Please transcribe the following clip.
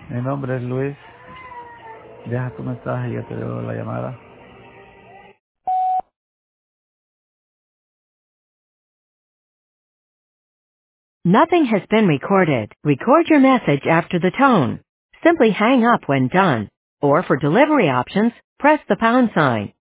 Mi nombre es Luis. Deja tu mensaje y yo te doy la llamada. Nothing has been recorded. Record your message after the tone. Simply hang up when done. Or for delivery options, press the pound sign.